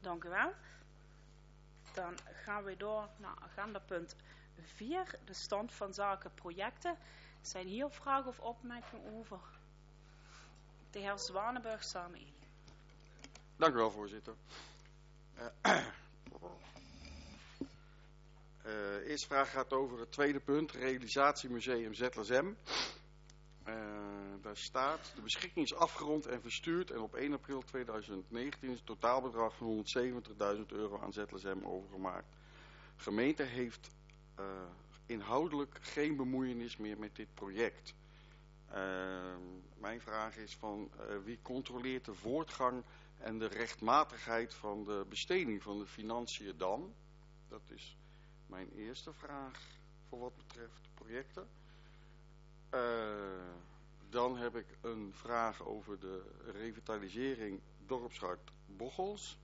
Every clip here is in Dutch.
Dank u wel. Dan gaan we door naar agendapunt 4, de stand van zaken projecten. Zijn hier vragen of opmerkingen over? De heer Zwanenburg, Samuel. Dank u wel, voorzitter. Eerste vraag gaat over het tweede punt, realisatiemuseum ZLSM. Daar staat, de beschikking is afgerond en verstuurd en op 1 april 2019 is het totaalbedrag van €170.000 aan ZLSM overgemaakt. De gemeente heeft inhoudelijk geen bemoeienis meer met dit project. Mijn vraag is van wie controleert de voortgang en de rechtmatigheid van de besteding van de financiën dan? Dat is mijn eerste vraag voor wat betreft de projecten. Dan heb ik een vraag over de revitalisering Dorpshart Bocholt.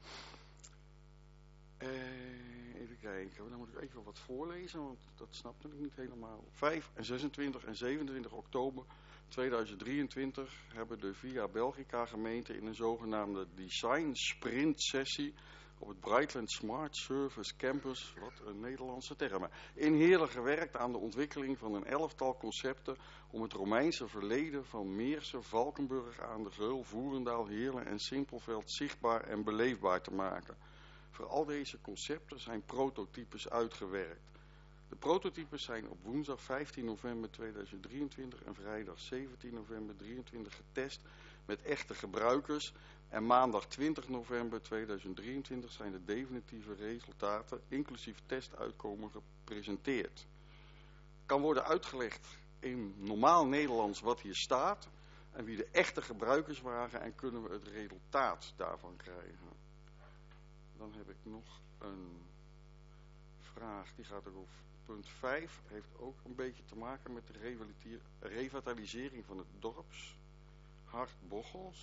Even kijken, dan moet ik even wat voorlezen, want dat snapte ik niet helemaal. 5, 26 en 27 oktober 2023 hebben de Via Belgica gemeente in een zogenaamde design sprint sessie op het Brightland Smart Service Campus, wat een Nederlandse term, in Heerlen gewerkt aan de ontwikkeling van een 11-tal concepten om het Romeinse verleden van Meersen, Valkenburg aan de Geul, Voerendaal, Heerlen en Simpelveld zichtbaar en beleefbaar te maken. Voor al deze concepten zijn prototypes uitgewerkt. De prototypes zijn op woensdag 15 november 2023 en vrijdag 17 november 2023 getest met echte gebruikers. En maandag 20 november 2023 zijn de definitieve resultaten, inclusief testuitkomen, gepresenteerd. Kan worden uitgelegd in normaal Nederlands wat hier staat en wie de echte gebruikers waren en kunnen we het resultaat daarvan krijgen. Dan heb ik nog een vraag, die gaat over punt 5. Heeft ook een beetje te maken met de revitalisering van het dorpshart Bocholt.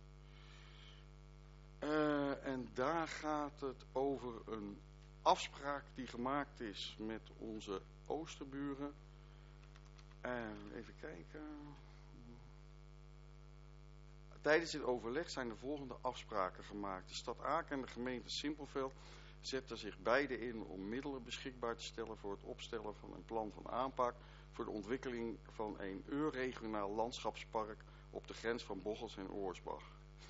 En daar gaat het over een afspraak die gemaakt is met onze oosterburen. Even kijken. Tijdens dit overleg zijn de volgende afspraken gemaakt. De stad Aken en de gemeente Simpelveld zetten zich beide in om middelen beschikbaar te stellen voor het opstellen van een plan van aanpak voor de ontwikkeling van een regionaal landschapspark op de grens van Bocholt en Oorsbach.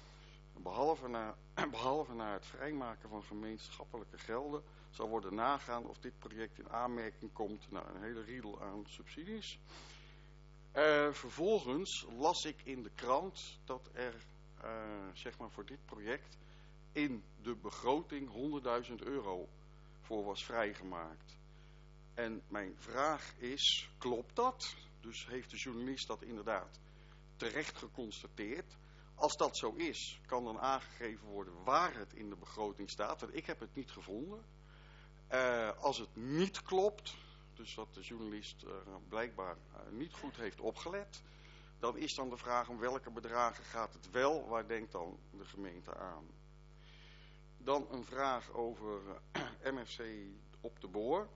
Behalve na het vrijmaken van gemeenschappelijke gelden zal worden nagaan of dit project in aanmerking komt naar een hele riedel aan subsidies. Vervolgens las ik in de krant dat er zeg maar voor dit project in de begroting €100.000 voor was vrijgemaakt. En mijn vraag is, klopt dat? Dus heeft de journalist dat inderdaad terecht geconstateerd? Als dat zo is, kan dan aangegeven worden waar het in de begroting staat. Want ik heb het niet gevonden. Als het niet klopt, dus dat de journalist blijkbaar niet goed heeft opgelet, dan is dan de vraag om welke bedragen gaat het wel, waar denkt dan de gemeente aan? Dan een vraag over MFC op de Boor.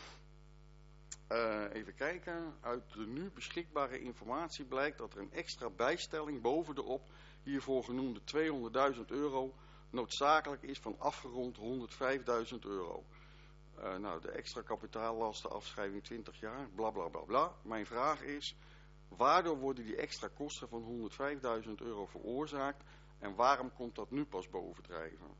Even kijken. Uit de nu beschikbare informatie blijkt dat er een extra bijstelling boven de op hiervoor genoemde €200.000 noodzakelijk is van afgerond €105.000. Nou, de extra kapitaallastenafschrijving 20 jaar, bla bla bla bla. Mijn vraag is, waardoor worden die extra kosten van €105.000 veroorzaakt en waarom komt dat nu pas bovendrijven?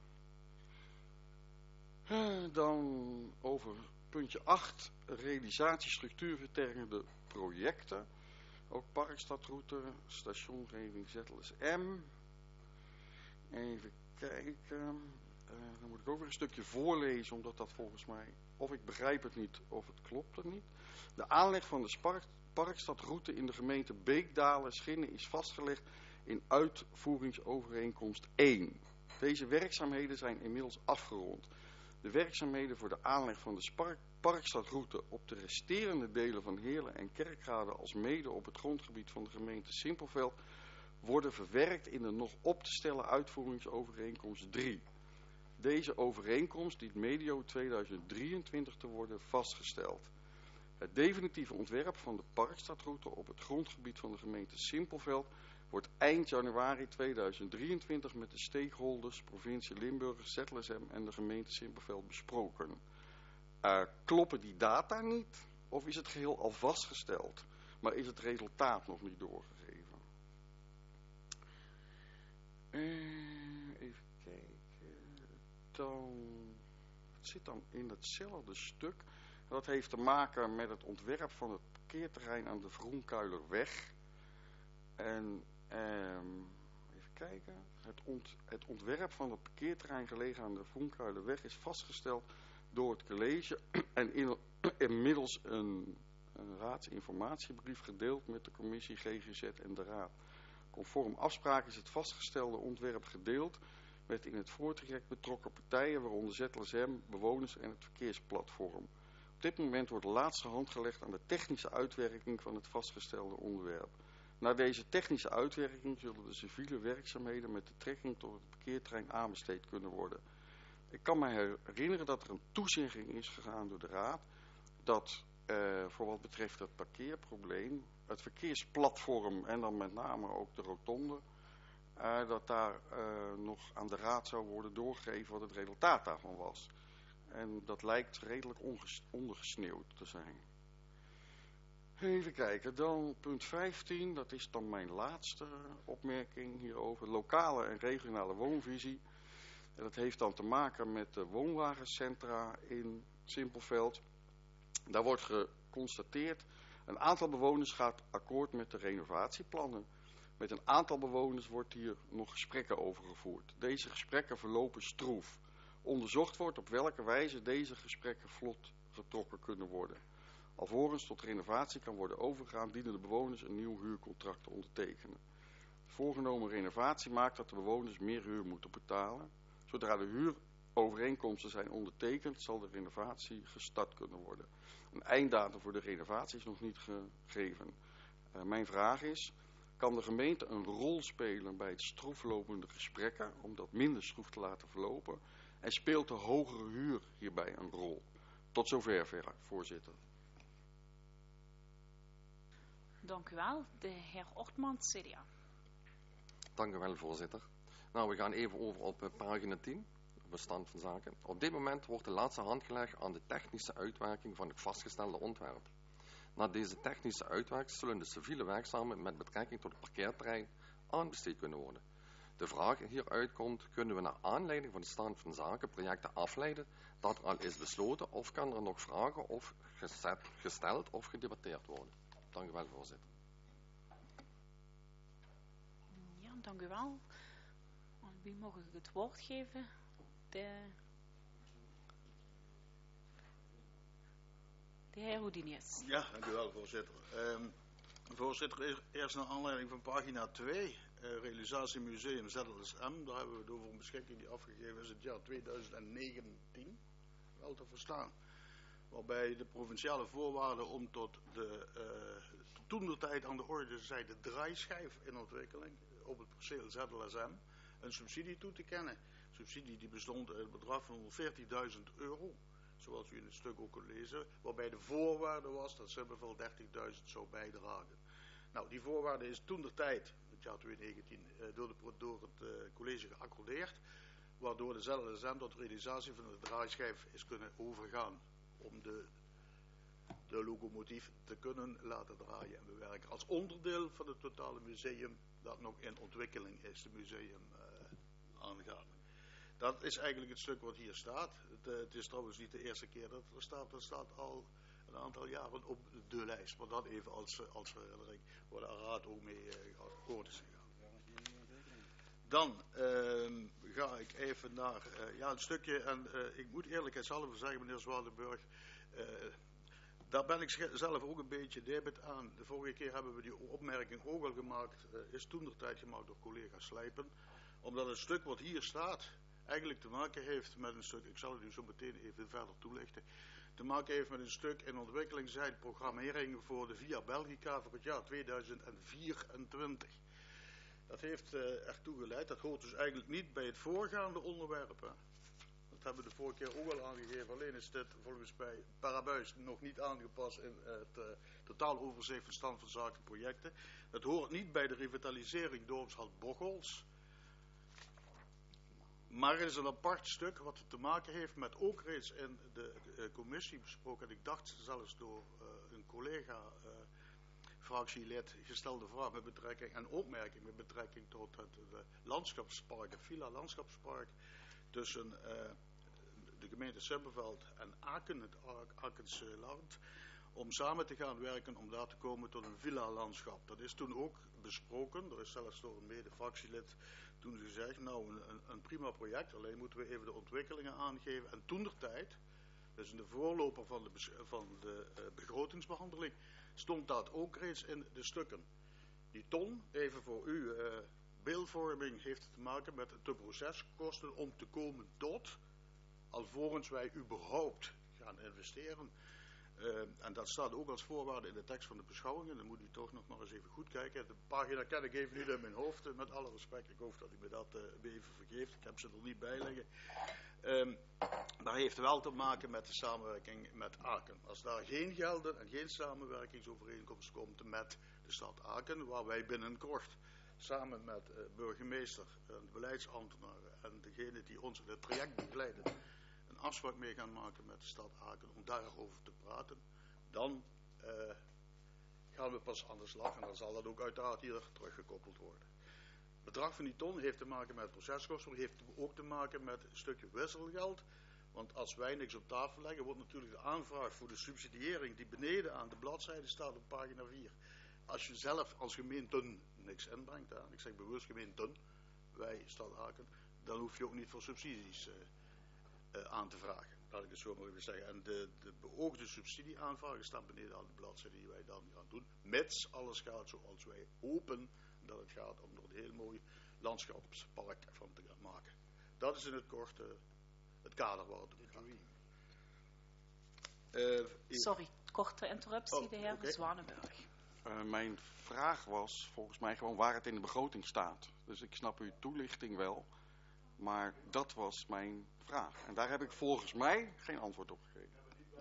Dan over puntje 8, realisatiestructuurversterkende projecten. Ook parkstadroute, stationgeving ZLSM. Even kijken. Dan moet ik ook weer een stukje voorlezen, omdat dat volgens mij, of ik begrijp het niet, of het klopt er niet. De aanleg van de parkstadroute in de gemeente Beekdalen-Schinnen is vastgelegd in uitvoeringsovereenkomst 1. Deze werkzaamheden zijn inmiddels afgerond. De werkzaamheden voor de aanleg van de parkstadroute op de resterende delen van Heerlen en Kerkrade als mede op het grondgebied van de gemeente Simpelveld worden verwerkt in de nog op te stellen uitvoeringsovereenkomst 3. Deze overeenkomst dient medio 2023 te worden vastgesteld. Het definitieve ontwerp van de parkstadroute op het grondgebied van de gemeente Simpelveld wordt eind januari 2023 met de stakeholders, provincie Limburg, ZLSM en de gemeente Simpelveld besproken. Kloppen die data niet of is het geheel al vastgesteld, maar is het resultaat nog niet doorgegeven? Even kijken, het zit dan in hetzelfde stuk. Dat heeft te maken met het ontwerp van het parkeerterrein aan de Vroenkuilerweg. En even kijken, het ontwerp van het parkeerterrein gelegen aan de Vroenkuilerweg is vastgesteld door het college en inmiddels een raadsinformatiebrief gedeeld met de commissie GGZ en de raad. Conform afspraak is het vastgestelde ontwerp gedeeld met in het voortraject betrokken partijen, waaronder ZLSM, bewoners en het verkeersplatform. Op dit moment wordt de laatste hand gelegd aan de technische uitwerking van het vastgestelde onderwerp. Na deze technische uitwerking zullen de civiele werkzaamheden met de trekking tot het parkeerterrein aanbesteed kunnen worden. Ik kan me herinneren dat er een toezegging is gegaan door de raad dat voor wat betreft het parkeerprobleem, het verkeersplatform en dan met name ook de rotonde, dat daar nog aan de raad zou worden doorgegeven wat het resultaat daarvan was. En dat lijkt redelijk ondergesneeuwd te zijn. Even kijken, dan punt 15, dat is dan mijn laatste opmerking hierover. Lokale en regionale woonvisie. En dat heeft dan te maken met de woonwagencentra in Simpelveld. Daar wordt geconstateerd, een aantal bewoners gaat akkoord met de renovatieplannen. Met een aantal bewoners wordt hier nog gesprekken over gevoerd. Deze gesprekken verlopen stroef. Onderzocht wordt op welke wijze deze gesprekken vlot getrokken kunnen worden. Alvorens tot renovatie kan worden overgegaan, dienen de bewoners een nieuw huurcontract te ondertekenen. De voorgenomen renovatie maakt dat de bewoners meer huur moeten betalen. Zodra de huurovereenkomsten zijn ondertekend, zal de renovatie gestart kunnen worden. Een einddatum voor de renovatie is nog niet gegeven. Mijn vraag is, kan de gemeente een rol spelen bij het stroeflopende gesprekken, om dat minder stroef te laten verlopen? En speelt de hogere huur hierbij een rol? Tot zover, voorzitter. Dank u wel. De heer Ortmans, CDA. Dank u wel, voorzitter. Nou, we gaan even over op pagina 10, bestand van zaken. Op dit moment wordt de laatste hand gelegd aan de technische uitwerking van het vastgestelde ontwerp. Na deze technische uitwerking zullen de civiele werkzaamheden met betrekking tot het parkeerterrein aanbesteed kunnen worden. De vraag hieruit komt, kunnen we naar aanleiding van de stand van zaken projecten afleiden dat er al is besloten, of kan er nog vragen of gesteld of gedebatteerd worden? Dank u wel, voorzitter. Ja, dank u wel. Aan wie mag ik het woord geven? De heer Houdinius. Ja, dank u wel, voorzitter. Voorzitter, eerst naar aanleiding van pagina 2, realisatiemuseum ZLSM. Daar hebben we het over een beschikking die afgegeven is het jaar 2019, wel te verstaan. Waarbij de provinciale voorwaarden om tot de toentertijd aan de orde zei de draaischijf in ontwikkeling op het perceel ZLSM een subsidie toe te kennen. Subsidie die bestond uit het bedrag van €140.000, zoals u in het stuk ook kon lezen, waarbij de voorwaarde was dat Simpelveld 30.000 zou bijdragen. Nou, die voorwaarde is toentertijd, het jaar 2019, door het college geaccordeerd, waardoor de ZLSM tot realisatie van de draaischijf is kunnen overgaan om de locomotief te kunnen laten draaien en bewerken als onderdeel van het totale museum dat nog in ontwikkeling is, de museum aangaat. Dat is eigenlijk het stuk wat hier staat. Het is trouwens niet de eerste keer dat het er staat. Dat staat al een aantal jaren op de lijst. Maar dat even als herinnering waar de raad ook mee akkoord is gegaan. Dan ga ik even naar een stukje. En ik moet eerlijkheidshalve zeggen, meneer Zwaardenburg. Daar ben ik zelf ook een beetje debet aan. De vorige keer hebben we die opmerking ook al gemaakt. Is toentertijd gemaakt door collega Slijpen. Omdat het stuk wat hier staat eigenlijk te maken heeft met een stuk, ik zal het u zo meteen even verder toelichten, te maken heeft met een stuk in ontwikkeling zijn programmering voor de Via Belgica voor het jaar 2024. Dat heeft ertoe geleid, dat hoort dus eigenlijk niet bij het voorgaande onderwerp. Hè. Dat hebben we de vorige keer ook al aangegeven. Alleen is dit volgens mij per abuis nog niet aangepast in het totaaloverzicht van stand van zaken projecten. Het hoort niet bij de revitalisering dorpshal Bocholt. Maar er is een apart stuk wat te maken heeft met ook reeds in de commissie besproken. En ik dacht zelfs door een collega fractielid gestelde vraag met betrekking en opmerking met betrekking tot het landschapspark, het Villa Landschapspark tussen de gemeente Sibbenveld en Aken, het Akense land, om samen te gaan werken om daar te komen tot een villa-landschap. Dat is toen ook besproken, er is zelfs door een mede-fractielid toen gezegd, nou een prima project, alleen moeten we even de ontwikkelingen aangeven. En toentertijd, dus in de voorloper van de begrotingsbehandeling, stond dat ook reeds in de stukken. Die ton, even voor u beeldvorming, heeft te maken met de proceskosten om te komen tot, alvorens wij überhaupt gaan investeren. En dat staat ook als voorwaarde in de tekst van de beschouwingen. Dan moet u toch nog maar eens even goed kijken. De pagina ken ik even niet in mijn hoofd, met alle respect. Ik hoop dat u me dat even vergeeft. Ik heb ze er niet bij liggen. Dat heeft wel te maken met de samenwerking met Aken. Als daar geen gelden en geen samenwerkingsovereenkomst komt met de stad Aken, waar wij binnenkort samen met burgemeester, de beleidsambtenaren en degene die ons in het traject begeleiden, een afspraak mee gaan maken met de stad Aken om daarover te praten, dan gaan we pas aan de slag en dan zal dat ook uiteraard hier teruggekoppeld worden. Het bedrag van die ton heeft te maken met proceskosten, maar heeft ook te maken met een stukje wisselgeld. Want als wij niks op tafel leggen, wordt natuurlijk de aanvraag voor de subsidiëring die beneden aan de bladzijde staat op pagina 4. Als je zelf als gemeente niks inbrengt, en ik zeg bewust gemeente, wij, stad Aken, dan hoef je ook niet voor subsidies aan te vragen. Laat ik het zo maar even zeggen. En de beoogde subsidieaanvragen staan beneden aan de bladzijde die wij dan gaan doen. Mits alles gaat zoals wij hopen dat het gaat om er een heel mooi landschapspark van te gaan maken. Dat is in het kort het kader waar het om gaat. Sorry, korte interruptie, de heer Zwanenburg. Mijn vraag was volgens mij gewoon waar het in de begroting staat. Dus ik snap uw toelichting wel. Maar dat was mijn vraag. En daar heb ik volgens mij geen antwoord op gegeven.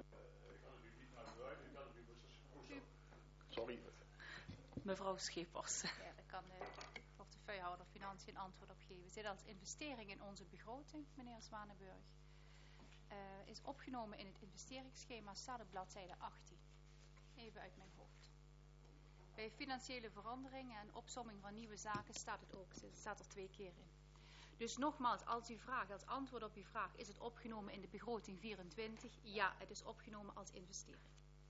Sorry. Mevrouw Schepers. Ja, daar kan de portefeuillehouder Financiën antwoord op geven. Zit als investering in onze begroting, meneer Zwanenburg. Is opgenomen in het investeringsschema, staat op bladzijde 18. Even uit mijn hoofd. Bij financiële veranderingen en opsomming van nieuwe zaken staat het ook. Het staat er 2 keer in. Dus nogmaals, als u vraagt, als antwoord op uw vraag, is het opgenomen in de begroting 24? Ja, het is opgenomen als investering.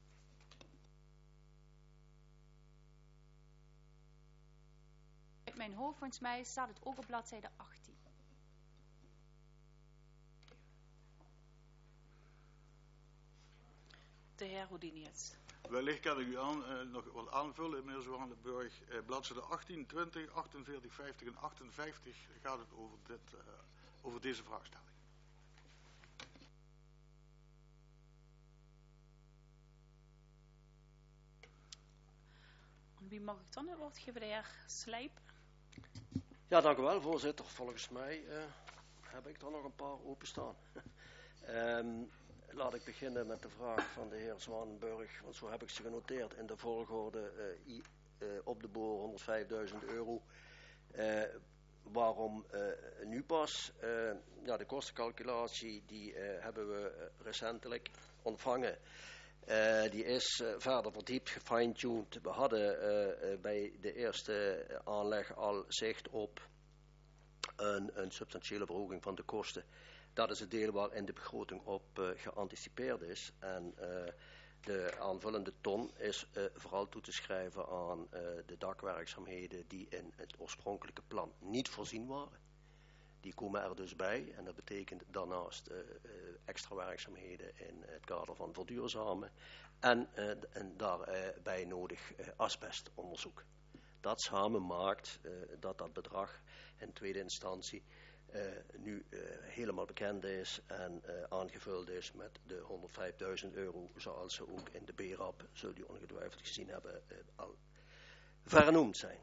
Uit mijn hoofd, volgens mij, staat het ook op bladzijde 18. De heer Houdinius. Wellicht kan ik u nog wat aanvullen, meneer Zwanenburg. Bladzijde 18, 20, 48, 50 en 58 gaat het over deze vraagstelling. En wie mag ik dan het woord geven? De heer Slijp. Ja, dank u wel, voorzitter. Volgens mij heb ik er nog een paar openstaan. Laat ik beginnen met de vraag van de heer Zwanenburg, want zo heb ik ze genoteerd in de volgorde op de boor 105.000 euro. Waarom nu pas? Ja, de kostencalculatie die hebben we recentelijk ontvangen. Die is verder verdiept, gefine-tuned. We hadden bij de eerste aanleg al zicht op een substantiële verhoging van de kosten. Dat is het deel waar in de begroting op geanticipeerd is. En de aanvullende ton is vooral toe te schrijven aan de dakwerkzaamheden die in het oorspronkelijke plan niet voorzien waren. Die komen er dus bij en dat betekent daarnaast extra werkzaamheden in het kader van verduurzamen en daarbij nodig asbestonderzoek. Dat samen maakt dat bedrag in tweede instantie nu helemaal bekend is en aangevuld is met de 105.000 euro zoals ze ook in de BRAP, zult u ongetwijfeld gezien hebben, al vernoemd zijn.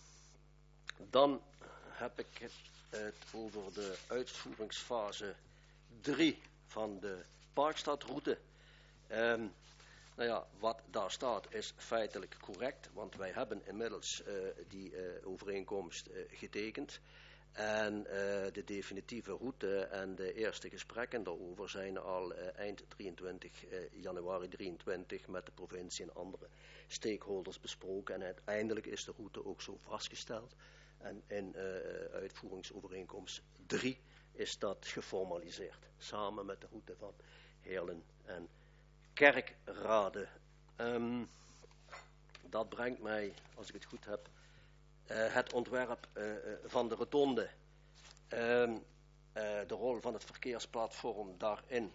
Dan heb ik het over de uitvoeringsfase 3 van de Parkstadroute. Nou ja, wat daar staat is feitelijk correct, want wij hebben inmiddels die overeenkomst getekend. En de definitieve route en de eerste gesprekken daarover zijn al eind 23 januari 23 met de provincie en andere stakeholders besproken. En uiteindelijk is de route ook zo vastgesteld. En in uitvoeringsovereenkomst 3 is dat geformaliseerd. Samen met de route van Heerlen en Kerkrade. Dat brengt mij, als ik het goed heb, het ontwerp van de rotonde. De rol van het verkeersplatform daarin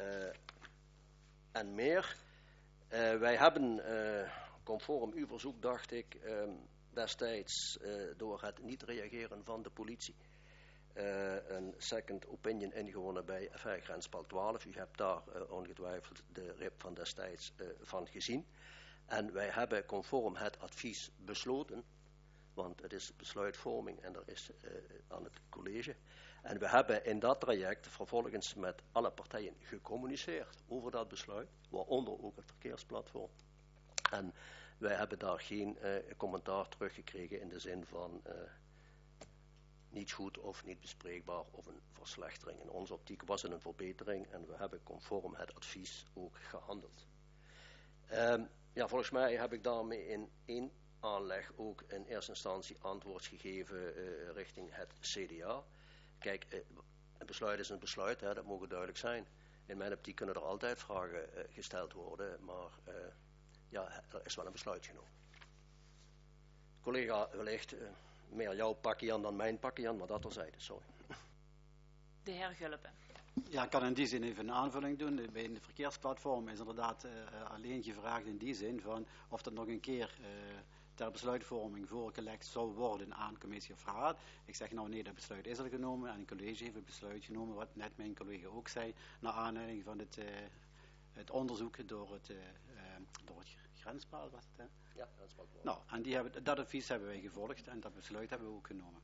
en meer. Wij hebben, conform uw verzoek dacht ik, destijds door het niet reageren van de politie een second opinion ingewonnen bij grenspaal 12. U hebt daar ongetwijfeld de RIP van destijds van gezien. En wij hebben conform het advies besloten, want het is besluitvorming en er is aan het college. En we hebben in dat traject vervolgens met alle partijen gecommuniceerd over dat besluit, waaronder ook het verkeersplatform. En wij hebben daar geen commentaar teruggekregen in de zin van niet goed of niet bespreekbaar of een verslechtering. In onze optiek was het een verbetering en we hebben conform het advies ook gehandeld. Ja, volgens mij heb ik daarmee in één aanleg ook in eerste instantie antwoord gegeven richting het CDA. Kijk, een besluit is een besluit, hè, dat mogen duidelijk zijn. In mijn optiek kunnen er altijd vragen gesteld worden, maar ja, er is wel een besluit genomen. Collega, wellicht meer jouw pakje aan dan mijn pakje aan, maar dat terzijde, sorry. De heer Gulpen. Ja, ik kan in die zin even een aanvulling doen. Bij een verkeersplatform is inderdaad alleen gevraagd in die zin van of dat nog een keer ter besluitvorming voorgelegd zou worden aan commissie of raad. Ik zeg nou nee, dat besluit is al genomen en een college heeft het besluit genomen, wat net mijn collega ook zei, naar aanleiding van het onderzoek door het grenspaal was het, hè? Ja, grenspaal. Nou, en dat advies hebben wij gevolgd en dat besluit hebben we ook genomen.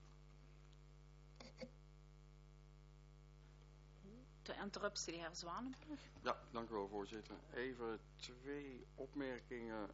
De interruptie, de heer Zwanenburg. Ja, dank u wel, voorzitter. Even 2 opmerkingen.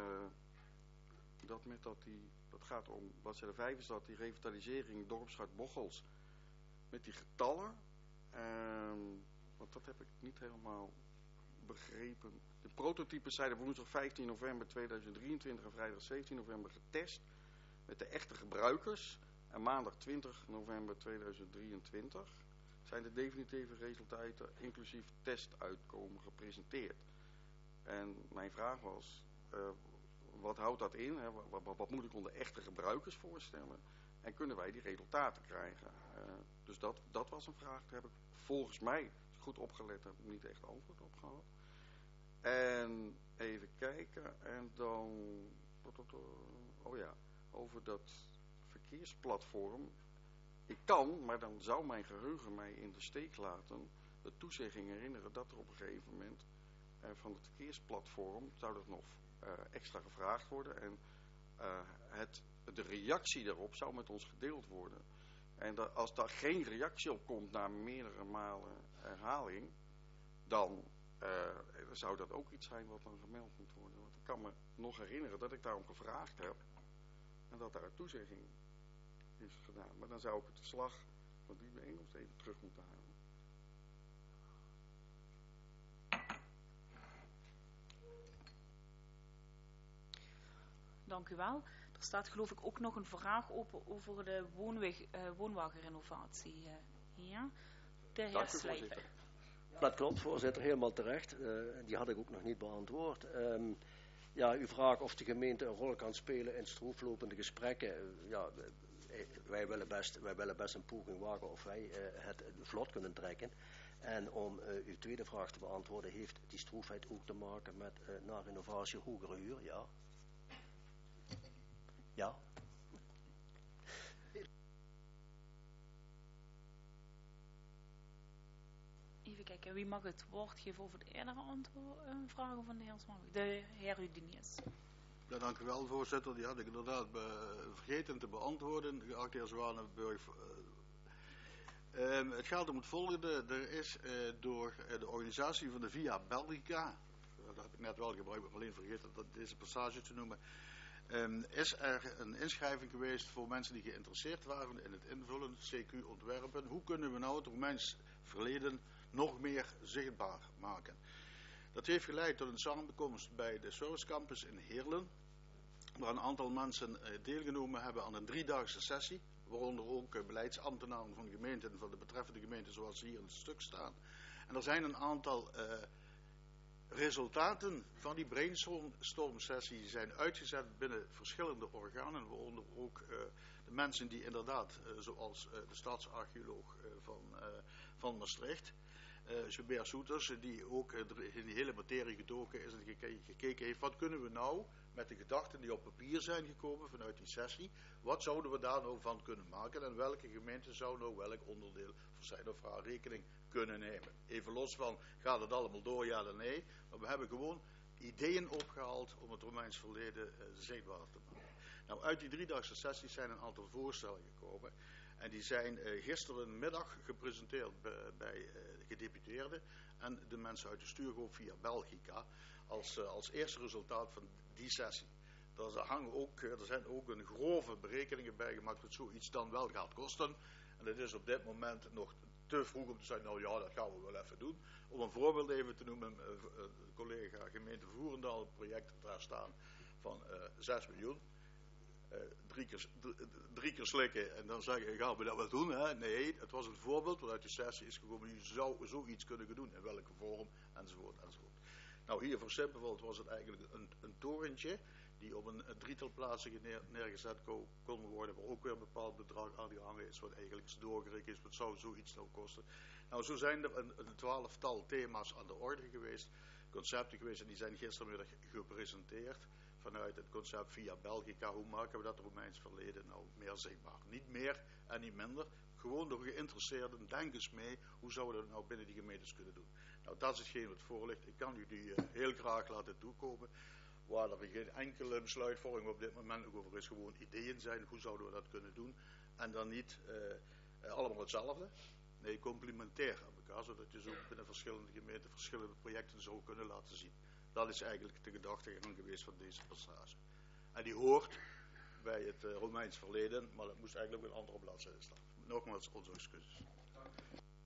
Dat gaat om, bladzijde 5 is dat die revitalisering dorpsschat Bocholt met die getallen. Want dat heb ik niet helemaal begrepen. De prototypes zijn woensdag 15 november 2023 en vrijdag 17 november getest met de echte gebruikers. En maandag 20 november 2023 zijn de definitieve resultaten inclusief testuitkomen gepresenteerd. En mijn vraag was, wat houdt dat in? Hè? Wat moet ik onder echte gebruikers voorstellen? En kunnen wij die resultaten krijgen? Dus dat was een vraag. Daar heb ik volgens mij, goed opgelet, heb ik niet echt antwoord op gehad. En even kijken. En dan, oh ja, over dat verkeersplatform. Ik kan, maar dan zou mijn geheugen mij in de steek laten, de toezegging herinneren dat er op een gegeven moment van het verkeersplatform zou dat nog extra gevraagd worden en de reactie daarop zou met ons gedeeld worden. En als daar geen reactie op komt na meerdere malen herhaling, dan zou dat ook iets zijn wat dan gemeld moet worden. Want ik kan me nog herinneren dat ik daarom gevraagd heb en dat daar een toezegging is gedaan. Maar dan zou ik het verslag van die bijeenkomst even terug moeten halen. Dank u wel. Er staat geloof ik ook nog een vraag open over de woonwagenrenovatie hier. De heer Slijpen. Dat klopt, voorzitter, helemaal terecht. Die had ik ook nog niet beantwoord. Ja, uw vraag of de gemeente een rol kan spelen in stroeflopende gesprekken. Ja, wij willen best een poging wagen of wij het vlot kunnen trekken. En om uw tweede vraag te beantwoorden, heeft die stroefheid ook te maken met na renovatie hogere huur? Ja. Ja. Even kijken, wie mag het woord geven over de eerdere vragen van de heer Zwanenburg? De heer Udinius. Ja, dank u wel, voorzitter. Die had ik inderdaad vergeten te beantwoorden. Geachte heer Zwanenburg, Het gaat om het volgende. Er is door de organisatie van de Via Belgica, dat heb ik net wel gebruikt, maar alleen vergeten deze passage te noemen, is er een inschrijving geweest voor mensen die geïnteresseerd waren in het invullen, CQ-ontwerpen. Hoe kunnen we nou het Romeins verleden nog meer zichtbaar maken? Dat heeft geleid tot een samenkomst bij de Service Campus in Heerlen, waar een aantal mensen deelgenomen hebben aan een 3-daagse sessie, waaronder ook beleidsambtenaren van de gemeente en van de betreffende gemeente, zoals hier in het stuk staan. En er zijn een aantal resultaten van die brainstorm sessie zijn uitgezet binnen verschillende organen, waaronder ook de mensen die inderdaad, zoals de staatsarcheoloog van Maastricht, Gilbert Soeters, die ook in die hele materie gedoken is en gekeken heeft, wat kunnen we nou met de gedachten die op papier zijn gekomen vanuit die sessie, wat zouden we daar nou van kunnen maken en welke gemeente zou nou welk onderdeel voor zijn of haar rekening kunnen nemen. Even los van, gaat het allemaal door, ja of nee, maar we hebben gewoon ideeën opgehaald om het Romeins verleden zichtbaar te maken. Nou, uit die 3-daagse sessies zijn een aantal voorstellen gekomen en die zijn gisterenmiddag gepresenteerd bij gedeputeerden en de mensen uit de stuurgroep Via Belgica als eerste resultaat van die sessie. Er zijn ook een grove berekeningen bij gemaakt wat zoiets dan wel gaat kosten. En het is op dit moment nog te vroeg om te zeggen, nou ja, dat gaan we wel even doen. Om een voorbeeld even te noemen, collega gemeente Voerendaal, het project daar staan van 6 miljoen. 3 keer slikken en dan zeggen, gaan we dat wel doen? Hè? Nee, het was een voorbeeld waaruit de sessie is gekomen, je zou zoiets kunnen doen, in welke vorm, enzovoort, enzovoort. Nou, hier voor Simpelveld was het eigenlijk een torentje die op een 3-tal plaatsen neergezet kon worden, waar ook weer een bepaald bedrag aan gehangen is, wat eigenlijk is doorgerekend is, wat zou zoiets nou kosten. Nou, zo zijn er een 12-tal thema's aan de orde geweest, concepten geweest, en die zijn gistermiddag gepresenteerd vanuit het concept Via Belgica. Hoe maken we dat Romeins verleden nou meer zichtbaar? Niet meer en niet minder, gewoon door geïnteresseerden, denk eens mee, hoe zouden we dat nou binnen die gemeentes kunnen doen? Nou, dat is hetgeen wat voor ligt. Ik kan u die heel graag laten toekomen. Waar er geen enkele besluitvorming op dit moment nog over is, gewoon ideeën zijn, hoe zouden we dat kunnen doen? En dan niet allemaal hetzelfde, nee, complementair aan elkaar, zodat je zo binnen verschillende gemeenten verschillende projecten zou kunnen laten zien. Dat is eigenlijk de gedachtegang geweest van deze passage. En die hoort bij het Romeins verleden, maar dat moest eigenlijk op een andere bladzijde staan. Nogmaals, onze excuses.